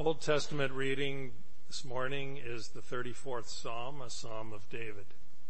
Old Testament reading this morning is the 34th Psalm, a Psalm of David.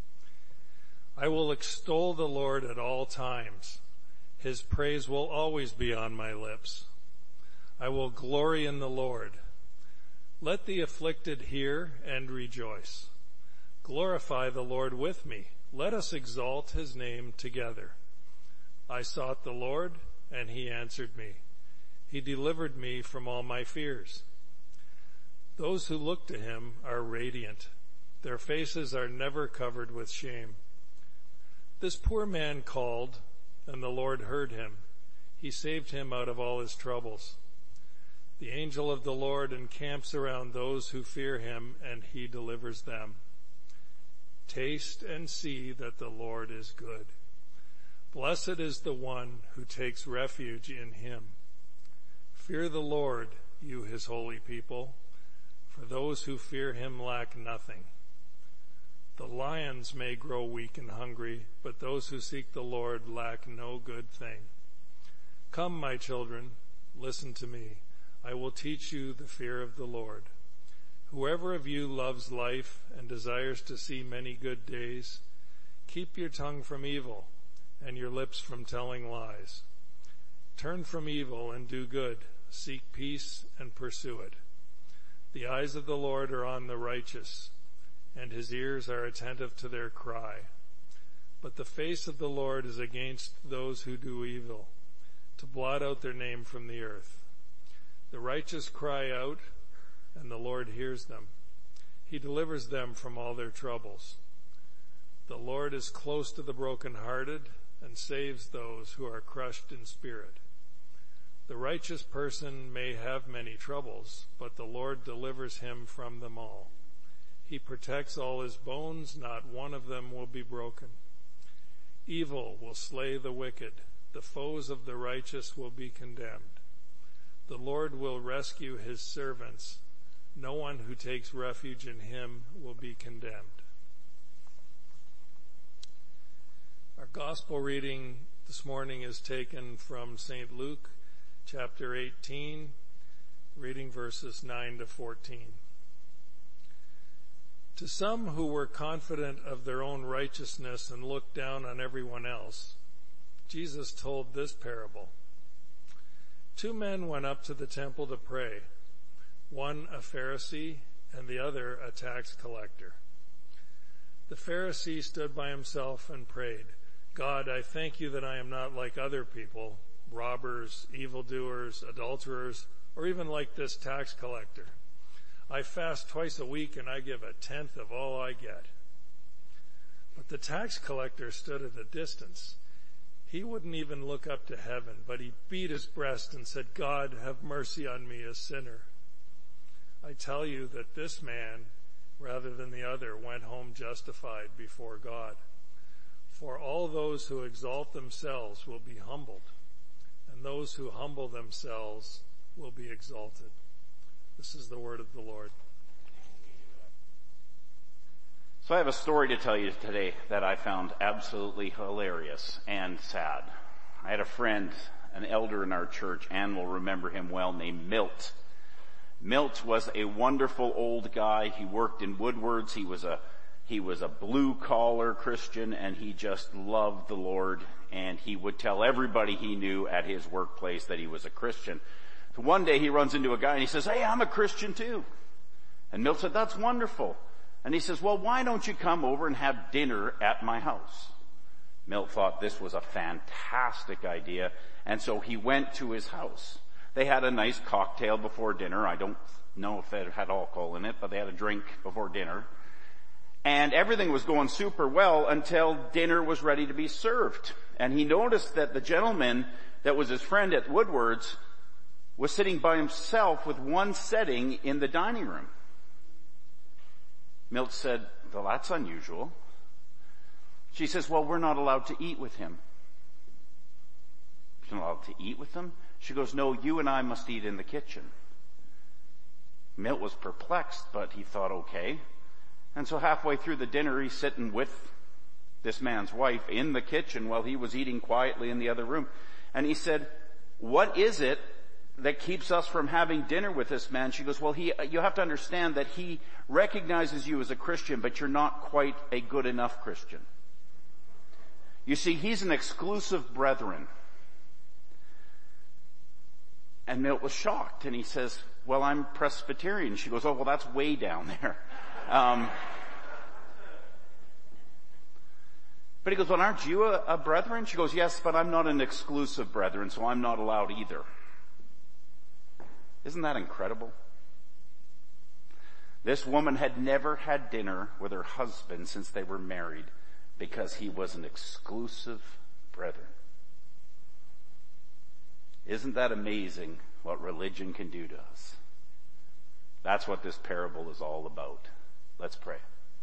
I will extol the Lord at all times. His praise will always be on my lips. I will glory in the Lord. Let the afflicted hear and rejoice. Glorify the Lord with me. Let us exalt his name together. I sought the Lord, and he answered me. He delivered me from all my fears. Those who look to him are radiant. Their faces are never covered with shame. This poor man called, and the Lord heard him. He saved him out of all his troubles. The angel of the Lord encamps around those who fear him, and he delivers them. Taste and see that the Lord is good. Blessed is the one who takes refuge in him. Fear the Lord, you his holy people, for those who fear him lack nothing. The lions may grow weak and hungry, but those who seek the Lord lack no good thing. Come, my children, listen to me. I will teach you the fear of the Lord. Whoever of you loves life and desires to see many good days, keep your tongue from evil and your lips from telling lies. Turn from evil and do good. Seek peace and pursue it. The eyes of the Lord are on the righteous, and his ears are attentive to their cry. But the face of the Lord is against those who do evil, to blot out their name from the earth. The righteous cry out, and the Lord hears them. He delivers them from all their troubles. The Lord is close to the brokenhearted and saves those who are crushed in spirit. The righteous person may have many troubles, but the Lord delivers him from them all. He protects all his bones, not one of them will be broken. Evil will slay the wicked. The foes of the righteous will be condemned. The Lord will rescue his servants. No one who takes refuge in him will be condemned. Our gospel reading this morning is taken from St. Luke, chapter 18, reading verses 9 to 14. To some who were confident of their own righteousness and looked down on everyone else, Jesus told this parable. 2 men went up to the temple to pray, one a Pharisee and the other a tax collector. The Pharisee stood by himself and prayed, God, I thank you that I am not like other people, robbers, evildoers, adulterers, or even like this tax collector. I fast twice a week and I give 1/10 of all I get. But the tax collector stood at a distance. He wouldn't even look up to heaven, but he beat his breast and said, God, have mercy on me, a sinner. I tell you that this man, rather than the other, went home justified before God. For all those who exalt themselves will be humbled, and those who humble themselves will be exalted. This is the word of the Lord. So I have a story to tell you today that I found absolutely hilarious and sad. I had a friend, an elder in our church, Anne will remember him well, named Milt. Milt was a wonderful old guy. He worked in Woodwards. He was a blue-collar Christian, and he just loved the Lord, and he would tell everybody he knew at his workplace that he was a Christian. So one day he runs into a guy and he says, hey, I'm a Christian too. And Milt said, that's wonderful. And he says, well, why don't you come over and have dinner at my house? Milt thought this was a fantastic idea, and so he went to his house. They had a nice cocktail before dinner. I don't know if it had alcohol in it, but they had a drink before dinner. And everything was going super well until dinner was ready to be served. And he noticed that the gentleman that was his friend at Woodwards was sitting by himself with one setting in the dining room. Milt said, well, that's unusual. She says, well, we're not allowed to eat with him. You're not allowed to eat with him? She goes, no, you and I must eat in the kitchen. Milt was perplexed, but he thought, okay. And so halfway through the dinner, he's sitting with this man's wife in the kitchen while he was eating quietly in the other room. And he said, what is it that keeps us from having dinner with this man? She goes, well, you have to understand that he recognizes you as a Christian, but you're not quite a good enough Christian. You see, he's an exclusive brethren. And Milt was shocked, and he says, well, I'm Presbyterian. She goes, oh, well, that's way down there. But he goes, well, aren't you a brethren? She goes, yes, but I'm not an exclusive brethren, so I'm not allowed either. Isn't that incredible? This woman had never had dinner with her husband since they were married because he was an exclusive brethren. Isn't that amazing what religion can do to us? That's what this parable is all about. Let's pray.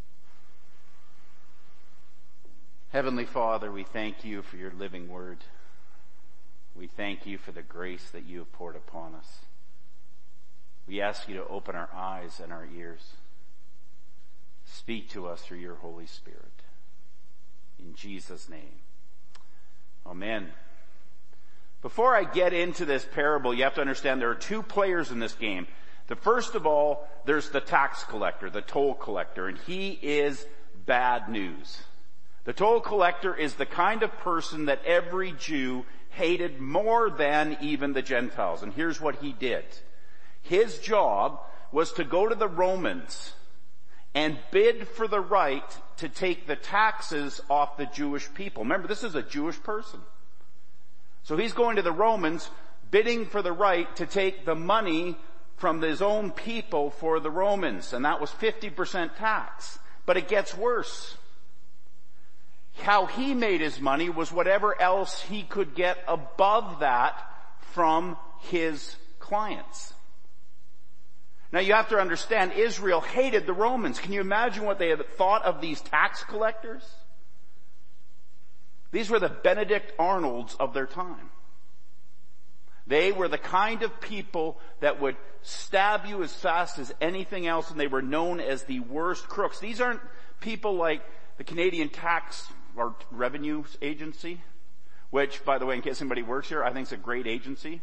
Heavenly Father, we thank you for your living word. We thank you for the grace that you have poured upon us. We ask you to open our eyes and our ears. Speak to us through your Holy Spirit. In Jesus' name. Amen. Before I get into this parable, you have to understand there are two players in this game. The first of all, there's the tax collector, the toll collector, and he is bad news. The toll collector is the kind of person that every Jew hated more than even the Gentiles. And here's what he did. His job was to go to the Romans and bid for the right to take the taxes off the Jewish people. Remember, this is a Jewish person. So he's going to the Romans, bidding for the right to take the money from his own people for the Romans. And that was 50% tax. But it gets worse. How he made his money was whatever else he could get above that from his clients. Now you have to understand, Israel hated the Romans. Can you imagine what they had thought of these tax collectors? These were the Benedict Arnolds of their time. They were the kind of people that would stab you as fast as anything else, and they were known as the worst crooks. These aren't people like the Canadian Tax or Revenue Agency, which, by the way, in case anybody works here, I think it's a great agency.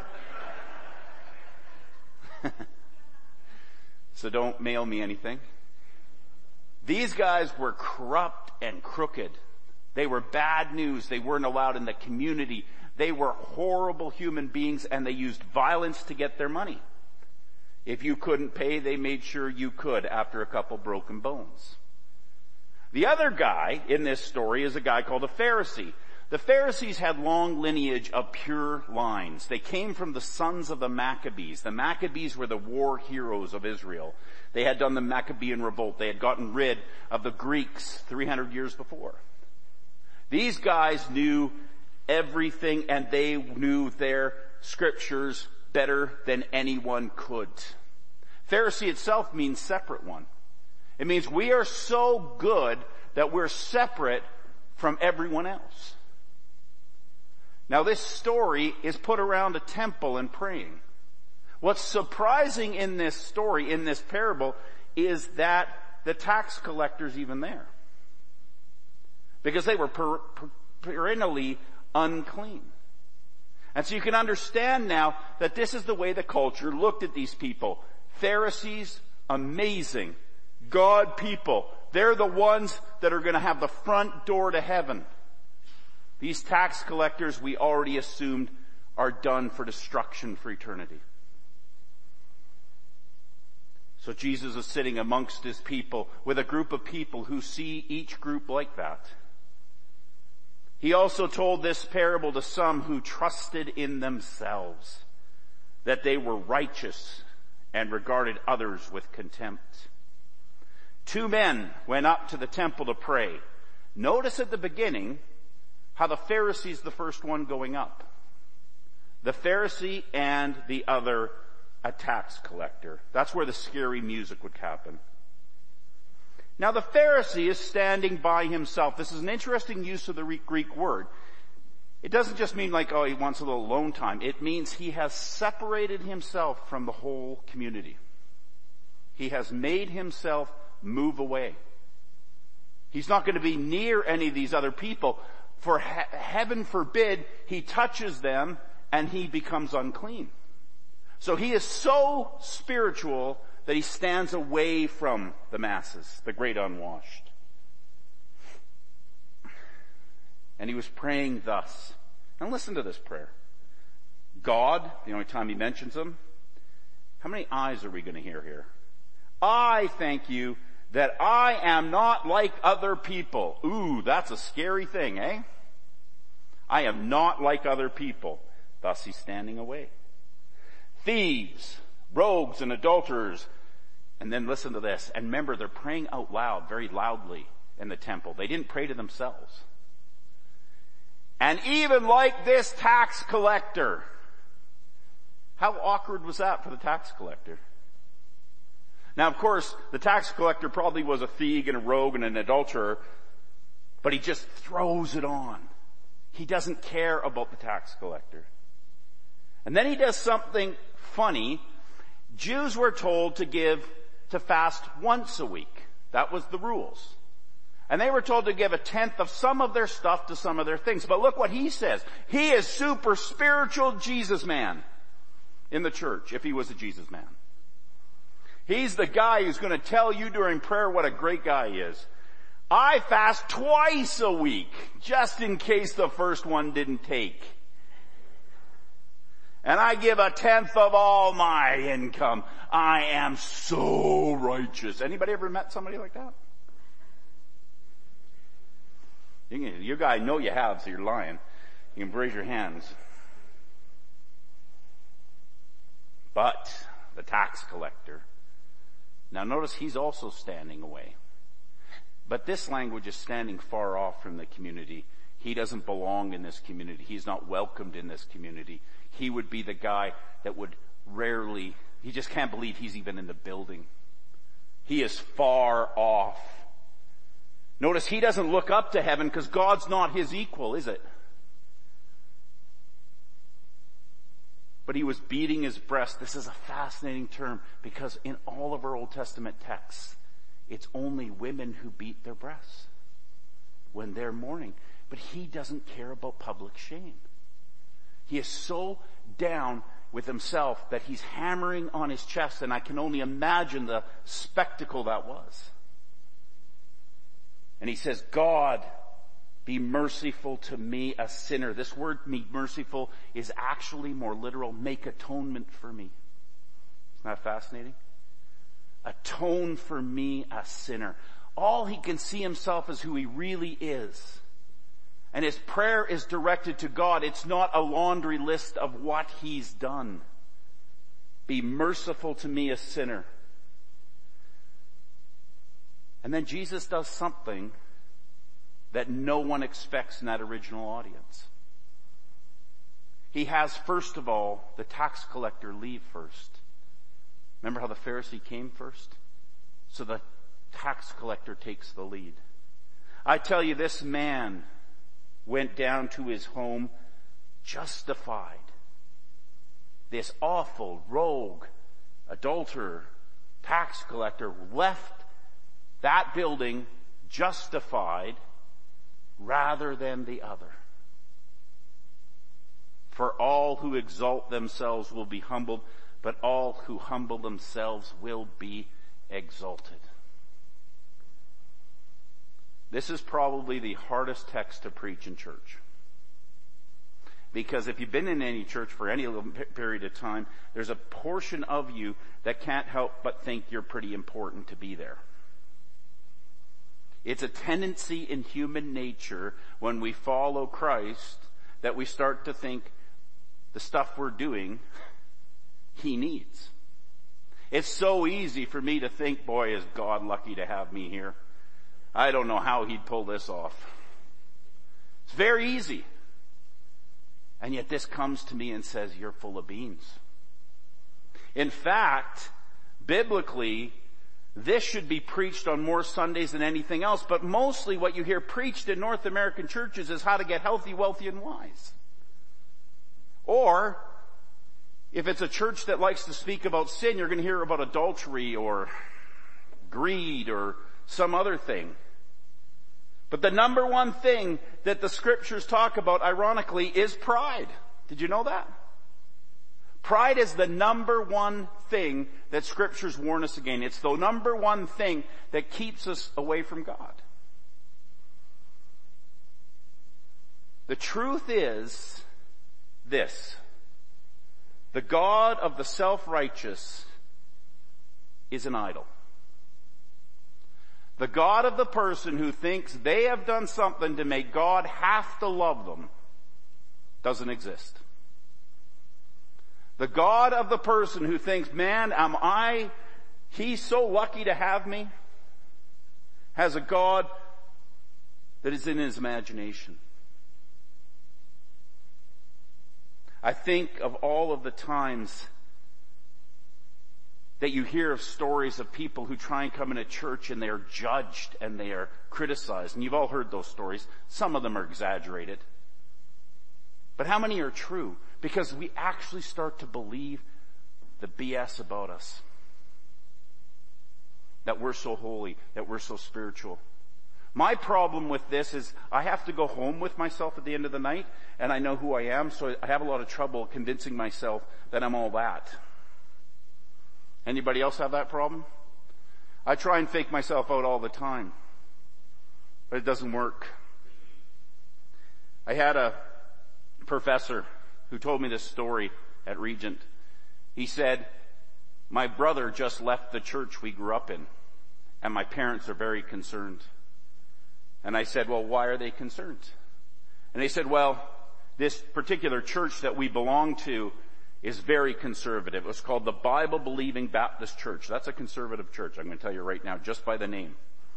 So don't mail me anything. These guys were corrupt and crooked. They were bad news. They weren't allowed in the community. They were horrible human beings, and they used violence to get their money. If you couldn't pay, they made sure you could after a couple broken bones. The other guy in this story is a guy called a Pharisee. The Pharisees had long lineage of pure lines. They came from the sons of the Maccabees. The Maccabees were the war heroes of Israel. They had done the Maccabean revolt. They had gotten rid of the Greeks 300 years before. These guys knew everything, and they knew their scriptures better than anyone could. Pharisee itself means separate one. It means we are so good that we're separate from everyone else. Now this story is put around a temple and praying. What's surprising in this story, in this parable, is that the tax collector's even there. Because they were perennially unclean. And so you can understand now that this is the way the culture looked at these people. Pharisees, amazing. God people. They're the ones that are going to have the front door to heaven. These tax collectors, we already assumed, are done for destruction for eternity. So Jesus is sitting amongst his people with a group of people who see each group like that. He also told this parable to some who trusted in themselves, that they were righteous and regarded others with contempt. 2 men went up to the temple to pray. Notice at the beginning how the Pharisee's the first one going up. The Pharisee and the other, a tax collector. That's where the scary music would happen. Now the Pharisee is standing by himself. This is an interesting use of the Greek word. It doesn't just mean like, oh, he wants a little alone time. It means he has separated himself from the whole community. He has made himself move away. He's not going to be near any of these other people. For heaven forbid he touches them and he becomes unclean. So he is so spiritual that he stands away from the masses, the great unwashed. And he was praying thus. Now listen to this prayer. God, the only time he mentions him, how many I's are we going to hear here? I thank you that I am not like other people. Ooh, that's a scary thing, eh? I am not like other people. Thus he's standing away. Thieves, rogues, and adulterers. And then listen to this. And remember, they're praying out loud, very loudly in the temple. They didn't pray to themselves. And even like this tax collector. How awkward was that for the tax collector? Now, of course, the tax collector probably was a thief and a rogue and an adulterer, but he just throws it on. He doesn't care about the tax collector. And then he does something funny. Jews were told to fast once a week. That was the rules. And they were told to give 1/10 of some of their stuff to some of their things. But look what he says. He is super spiritual Jesus man in the church, if he was a Jesus man. He's the guy who's going to tell you during prayer what a great guy he is. I fast twice a week, just in case the first one didn't take. And I give 1/10 of all my income. I am so righteous. Anybody ever met somebody like that? You guys know you have, so you're lying. You can raise your hands. But the tax collector, now notice he's also standing away. But this language is standing far off from the community. He doesn't belong in this community. He's not welcomed in this community. He would be the guy that would rarely, he just can't believe he's even in the building. He is far off. Notice he doesn't look up to heaven because God's not his equal, is it? But he was beating his breast. This is a fascinating term because in all of our Old Testament texts, it's only women who beat their breasts when they're mourning. But he doesn't care about public shame. He is so down with himself that he's hammering on his chest, and I can only imagine the spectacle that was. And he says, God, be merciful to me, a sinner. This word, be merciful, is actually more literal, make atonement for me. Isn't that fascinating? Atone for me, a sinner. All he can see himself as who he really is. And his prayer is directed to God. It's not a laundry list of what he's done. Be merciful to me, a sinner. And then Jesus does something that no one expects in that original audience. He has, first of all, the tax collector leave first. Remember how the Pharisee came first? So the tax collector takes the lead. I tell you, this man went down to his home justified. This awful rogue, adulterer, tax collector left that building justified rather than the other. For all who exalt themselves will be humbled, but all who humble themselves will be exalted. This is probably the hardest text to preach in church. Because if you've been in any church for any little period of time, there's a portion of you that can't help but think you're pretty important to be there. It's a tendency in human nature when we follow Christ that we start to think the stuff we're doing, he needs. It's so easy for me to think, boy, is God lucky to have me here. I don't know how he'd pull this off. It's very easy. And yet this comes to me and says, you're full of beans. In fact, biblically, this should be preached on more Sundays than anything else, but mostly what you hear preached in North American churches is how to get healthy, wealthy, and wise. Or, if it's a church that likes to speak about sin, you're going to hear about adultery or greed or some other thing. But the number one thing that the scriptures talk about, ironically, is pride. Did you know that? Pride is the number one thing that Scriptures warn us against. It's the number one thing that keeps us away from God. The truth is this: the God of the self-righteous is an idol. The God of the person who thinks they have done something to make God have to love them doesn't exist. The God of the person who thinks, man, he's so lucky to have me, has a God that is in his imagination. I think of all of the times that you hear of stories of people who try and come into church and they are judged and they are criticized. And you've all heard those stories. Some of them are exaggerated. But how many are true? Because we actually start to believe the BS about us. That we're so holy, that we're so spiritual. My problem with this is I have to go home with myself at the end of the night, and I know who I am, so I have a lot of trouble convincing myself that I'm all that. Anybody else have that problem? I try and fake myself out all the time, but it doesn't work. I had a professor who told me this story at Regent. He said, my brother just left the church we grew up in, and my parents are very concerned. And I said, well, why are they concerned? And they said, well, this particular church that we belong to is very conservative. It was called the Bible-Believing Baptist Church. That's a conservative church, I'm going to tell you right now, just by the name.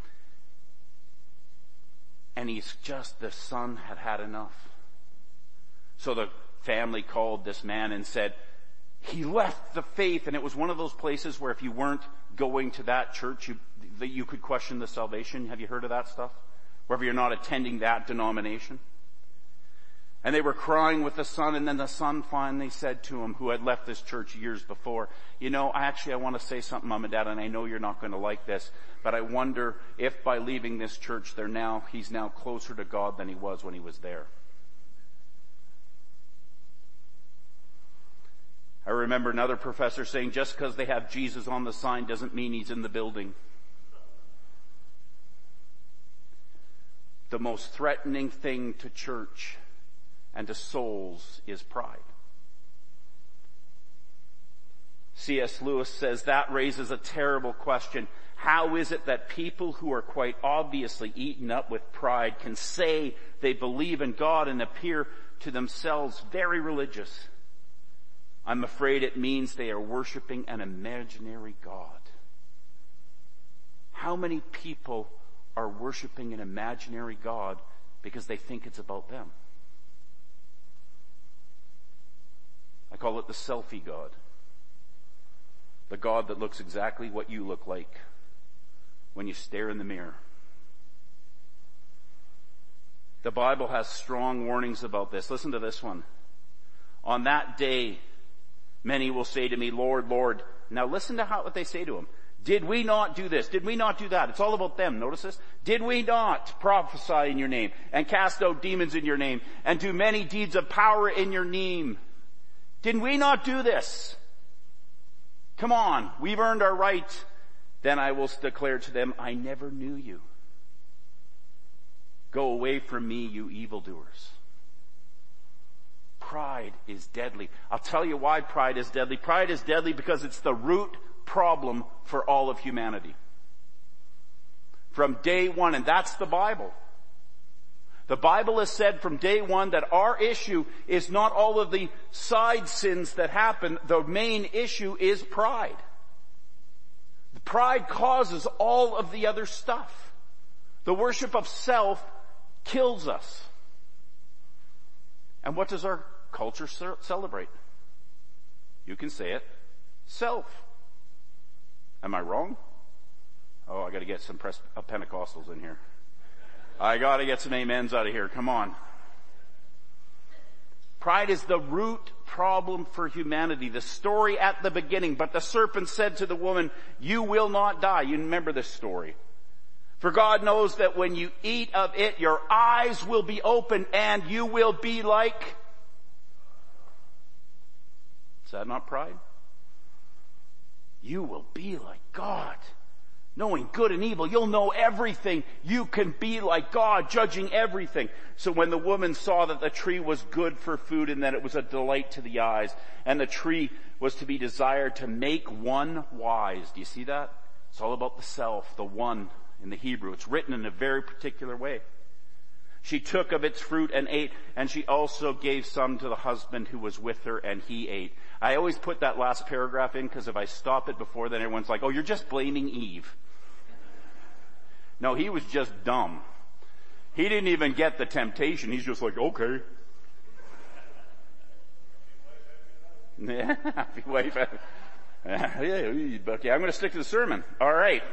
And the son had had enough. So the family called this man and said, he left the faith, and it was one of those places where if you weren't going to that church, you could question the salvation. Have you heard of that stuff? Wherever you're not attending that denomination. And they were crying with the son, and then the son finally said to him, who had left this church years before, I want to say something, Mom and Dad, and I know you're not going to like this, but I wonder if by leaving this church he's now closer to God than he was when he was there. I remember another professor saying, just because they have Jesus on the sign doesn't mean he's in the building. The most threatening thing to church and to souls is pride. C.S. Lewis says that raises a terrible question. How is it that people who are quite obviously eaten up with pride can say they believe in God and appear to themselves very religious? I'm afraid it means they are worshiping an imaginary God. How many people are worshiping an imaginary God because they think it's about them? I call it the selfie God. The God that looks exactly what you look like when you stare in the mirror. The Bible has strong warnings about this. Listen to this one. On that day, many will say to me, Lord, Lord. Now listen to what they say to him. Did we not do this? Did we not do that? It's all about them. Notice this. Did we not prophesy in your name and cast out demons in your name and do many deeds of power in your name? Did we not do this? Come on, we've earned our right. Then I will declare to them, I never knew you. Go away from me, you evildoers. Pride is deadly. I'll tell you why pride is deadly. Pride is deadly because it's the root problem for all of humanity. From day one, and that's the Bible. The Bible has said from day one that our issue is not all of the side sins that happen. The main issue is pride. The pride causes all of the other stuff. The worship of self kills us. And what does our culture celebrate? You can say it. Self. Am I wrong? Oh, I gotta get some Pentecostals in here. I gotta get some amens out of here. Come on. Pride is the root problem for humanity. The story at the beginning. But the serpent said to the woman, you will not die. You remember this story. For God knows that when you eat of it, your eyes will be opened and you will be like Is that not pride? You will be like God, knowing good and evil. You'll know everything. You can be like God, judging everything. So when the woman saw that the tree was good for food and that it was a delight to the eyes, and the tree was to be desired to make one wise. Do you see that? It's all about the self, the one in the Hebrew. It's written in a very particular way. She took of its fruit and ate, and she also gave some to the husband who was with her, and he ate. I always put that last paragraph in because if I stop it before then, everyone's like, oh, you're just blaming Eve. No, he was just dumb. He didn't even get the temptation. He's just like, okay. Happy wife. Okay, I'm going to stick to the sermon. All right.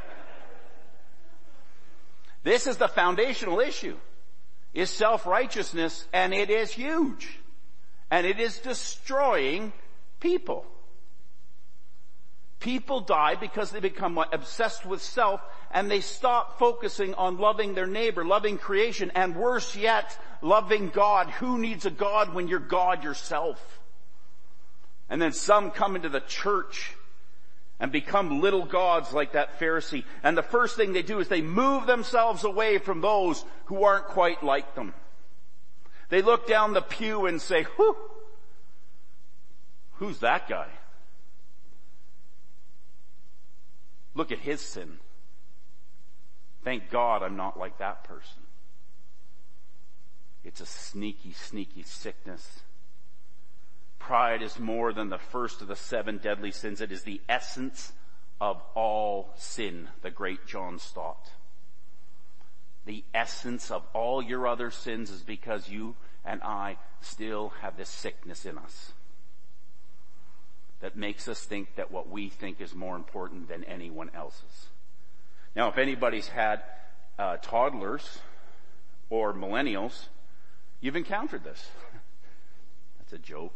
This is the foundational issue, is self-righteousness, and it is huge. And it is destroying people. People die because they become obsessed with self, and they stop focusing on loving their neighbor, loving creation, and worse yet, loving God. Who needs a God when you're God yourself? And then some come into the church and become little gods like that Pharisee. And the first thing they do is they move themselves away from those who aren't quite like them. They look down the pew and say, whew, who's that guy? Look at his sin. Thank God I'm not like that person. It's a sneaky, sneaky sickness. Pride is more than the first of the 7 deadly sins. It is the essence of all sin, the great John Stott. The essence of all your other sins is because you and I still have this sickness in us that makes us think that what we think is more important than anyone else's. Now, if anybody's had toddlers or millennials, you've encountered this. That's a joke.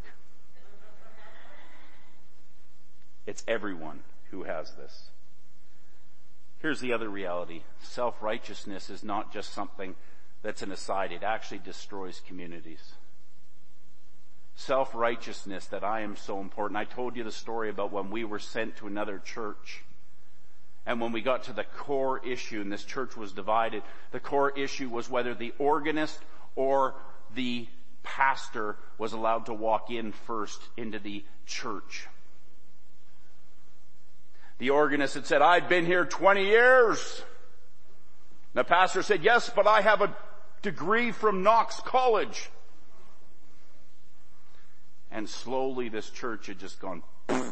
It's everyone who has this. Here's the other reality. Self-righteousness is not just something that's an aside. It actually destroys communities. Self-righteousness, that I am so important. I told you the story about when we were sent to another church. And when we got to the core issue, and this church was divided, the core issue was whether the organist or the pastor was allowed to walk in first into the church. The organist had said, I've been here 20 years. The pastor said, yes, but I have a degree from Knox College. And slowly this church had just gone, because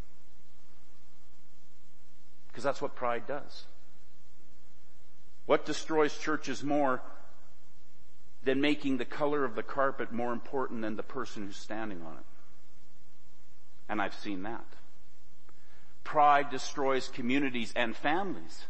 that's what pride does. What destroys churches more than making the color of the carpet more important than the person who's standing on it? And I've seen that. Pride destroys communities and families.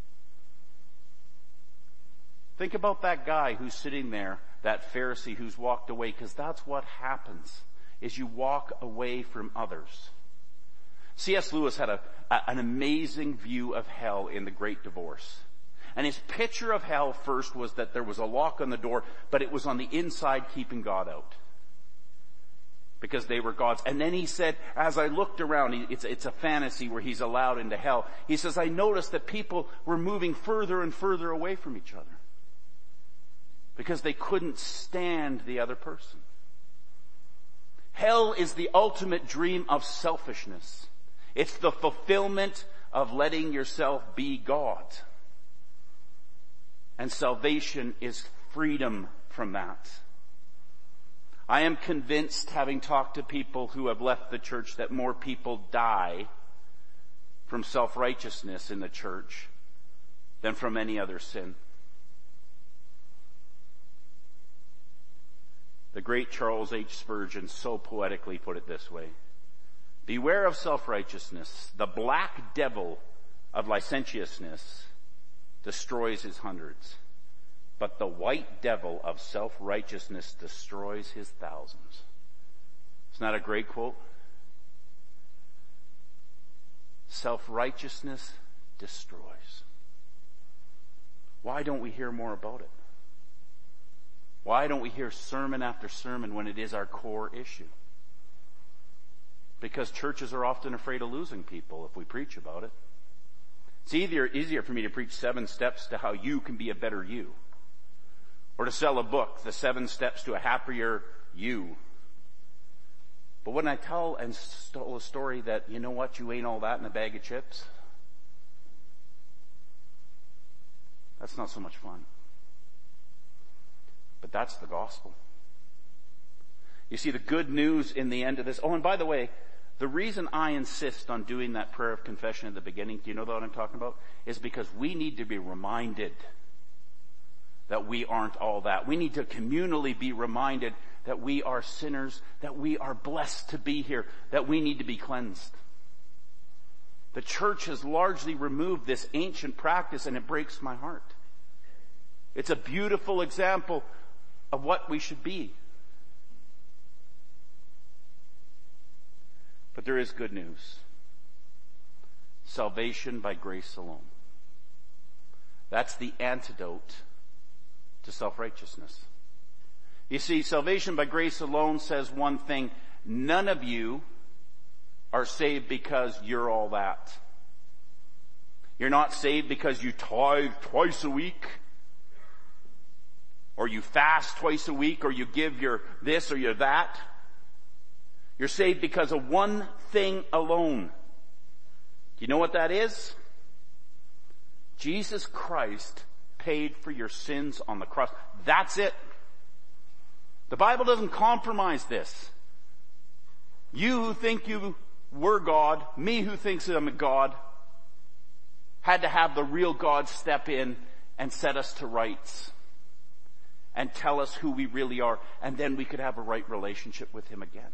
Think about that guy who's sitting there, that Pharisee who's walked away, because that's what happens, is you walk away from others. C.S. Lewis had an amazing view of hell in The Great Divorce. And his picture of hell first was that there was a lock on the door, but it was on the inside keeping God out. Because they were gods. And then he said, as I looked around, it's a fantasy where he's allowed into hell. He says, I noticed that people were moving further and further away from each other. Because they couldn't stand the other person. Hell is the ultimate dream of selfishness. It's the fulfillment of letting yourself be God. And salvation is freedom from that. I am convinced, having talked to people who have left the church, that more people die from self-righteousness in the church than from any other sin. The great Charles H. Spurgeon so poetically put it this way. Beware of self-righteousness. The black devil of licentiousness destroys his hundreds. But the white devil of self-righteousness destroys his thousands. Isn't that a great quote? Self-righteousness destroys. Why don't we hear more about it? Why don't we hear sermon after sermon when it is our core issue? Because churches are often afraid of losing people if we preach about it. It's easier for me to preach 7 steps to how you can be a better you. Or to sell a book, The 7 Steps to a Happier You. But when I tell a story that, you know what, you ain't all that in a bag of chips, that's not so much fun. But that's the gospel. You see, the good news in the end of this. Oh, and by the way, the reason I insist on doing that prayer of confession at the beginning, do you know what I'm talking about? Is because we need to be reminded that we aren't all that. We need to communally be reminded that we are sinners, that we are blessed to be here, that we need to be cleansed. The church has largely removed this ancient practice, and it breaks my heart. It's a beautiful example of what we should be. But there is good news. Salvation by grace alone. That's the antidote to self-righteousness. You see, salvation by grace alone says one thing: none of you are saved because you're all that. You're not saved because you tithe twice a week, or you fast twice a week, or you give your this or your that. You're saved because of one thing alone. Do you know what that is? Jesus Christ paid for your sins on the cross. That's it. The Bible doesn't compromise this. You who think you were God, me who thinks I'm a God, had to have the real God step in and set us to rights and tell us who we really are, and then we could have a right relationship with Him again.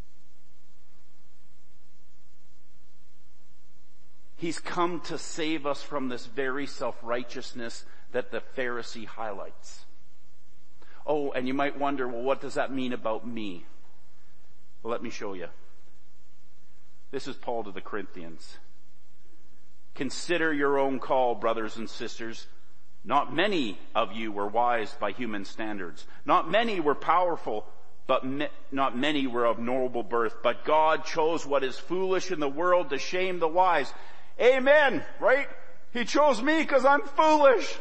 He's come to save us from this very self-righteousness that the Pharisee highlights. Oh, and you might wonder, well, what does that mean about me? Well, let me show you. This is Paul to the Corinthians. Consider your own call, brothers and sisters. Not many of you were wise by human standards. Not many were powerful, but not many were of noble birth. But God chose what is foolish in the world to shame the wise. Amen, right? He chose me because I'm foolish.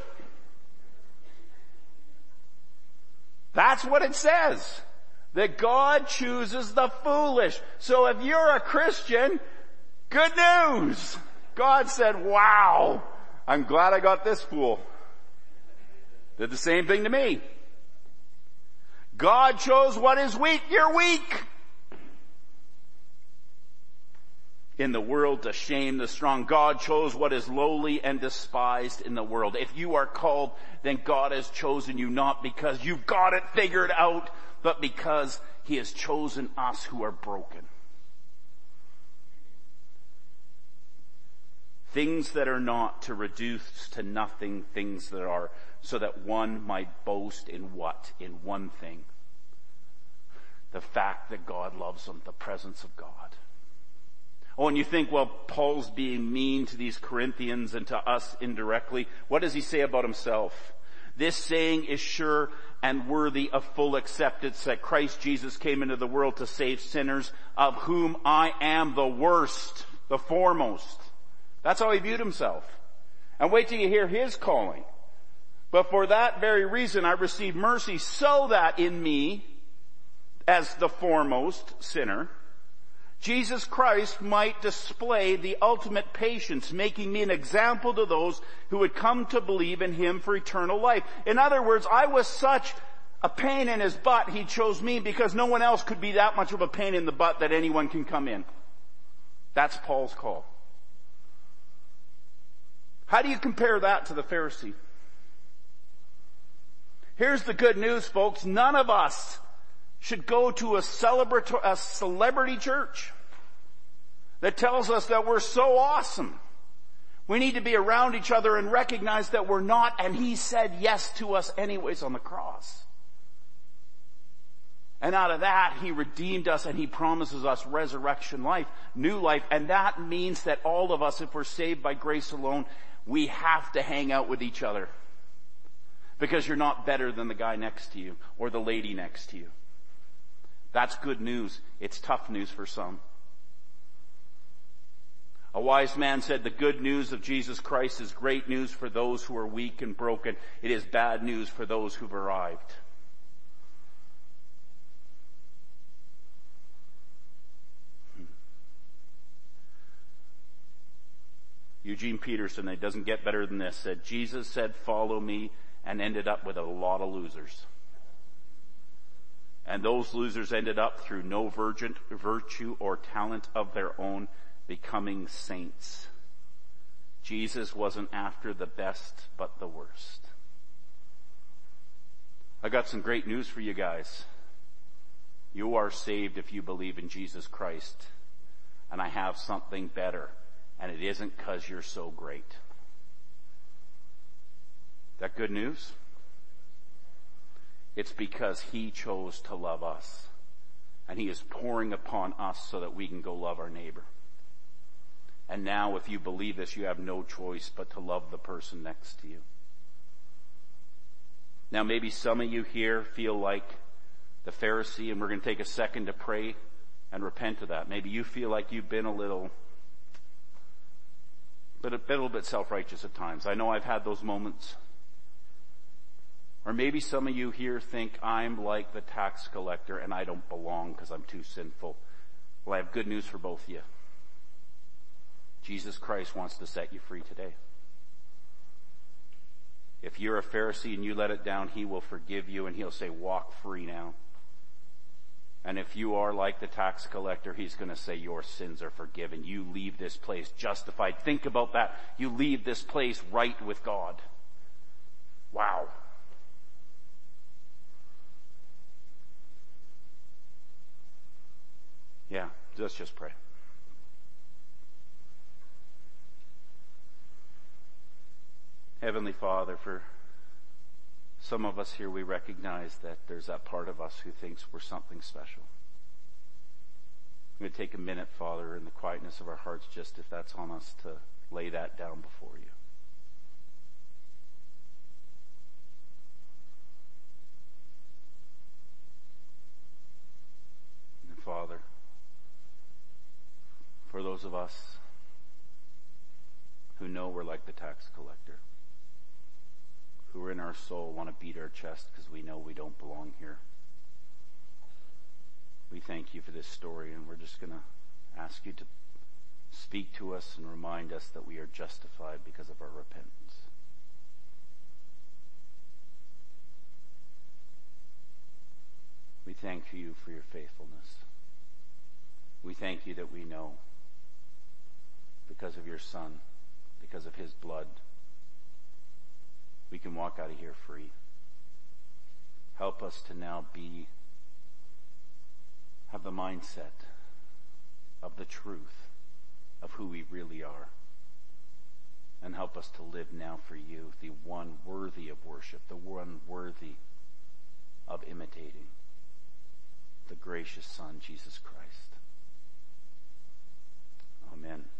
That's what it says. That God chooses the foolish. So if you're a Christian, good news. God said, wow, I'm glad I got this fool. Did the same thing to me. God chose what is weak. You're weak. In the world to shame the strong. God chose what is lowly and despised in the world. If you are called, then God has chosen you not because you've got it figured out, but because He has chosen us who are broken. Things that are not to reduce to nothing things that are, so that one might boast in what? In one thing. The fact that God loves them, the presence of God. Oh, and you think, well, Paul's being mean to these Corinthians and to us indirectly. What does he say about himself? This saying is sure and worthy of full acceptance, that Christ Jesus came into the world to save sinners, of whom I am the worst, the foremost. That's how he viewed himself. And wait till you hear his calling. But for that very reason I received mercy, so that in me, as the foremost sinner, Jesus Christ might display the ultimate patience, making me an example to those who would come to believe in Him for eternal life. In other words, I was such a pain in His butt, He chose me because no one else could be that much of a pain in the butt that anyone can come in. That's Paul's call. How do you compare that to the Pharisee? Here's the good news, folks. None of us should go to a celebrity church that tells us that we're so awesome. We need to be around each other and recognize that we're not, and He said yes to us anyways on the cross. And out of that, He redeemed us and He promises us resurrection life, new life, and that means that all of us, if we're saved by grace alone, we have to hang out with each other. Because you're not better than the guy next to you or the lady next to you. That's good news. It's tough news for some. A wise man said, the good news of Jesus Christ is great news for those who are weak and broken. It is bad news for those who've arrived. Eugene Peterson, it doesn't get better than this, said, Jesus said, follow me, and ended up with a lot of losers. And those losers ended up through no virtue or talent of their own, becoming saints. Jesus wasn't after the best, but the worst. I got some great news for you guys. You are saved if you believe in Jesus Christ. And I have something better. And it isn't because you're so great. That good news? It's because he chose to love us. And he is pouring upon us so that we can go love our neighbor. And now if you believe this, you have no choice but to love the person next to you. Now maybe some of you here feel like the Pharisee, and we're going to take a second to pray and repent of that. Maybe you feel like you've been a little bit self-righteous at times. I know I've had those moments. Or maybe some of you here think I'm like the tax collector and I don't belong because I'm too sinful. Well, I have good news for both of you. Jesus Christ wants to set you free today. If you're a Pharisee and you let it down, he will forgive you and he'll say, walk free now. And if you are like the tax collector, he's going to say your sins are forgiven. You leave this place justified. Think about that. You leave this place right with God. Wow. Yeah, let's just pray. Heavenly Father, for some of us here, we recognize that there's that part of us who thinks we're something special. I'm going to take a minute, Father, in the quietness of our hearts, just if that's on us, to lay that down before you. And Father, for those of us who know we're like the tax collector, who are in our soul want to beat our chest because we know we don't belong here, we thank you for this story, and we're just going to ask you to speak to us and remind us that we are justified because of our repentance. We thank you for your faithfulness. We thank you that we know, because of your Son, because of his blood, we can walk out of here free. Help us to now have the mindset of the truth of who we really are. And help us to live now for you, the one worthy of worship, the one worthy of imitating, the gracious Son, Jesus Christ. Amen.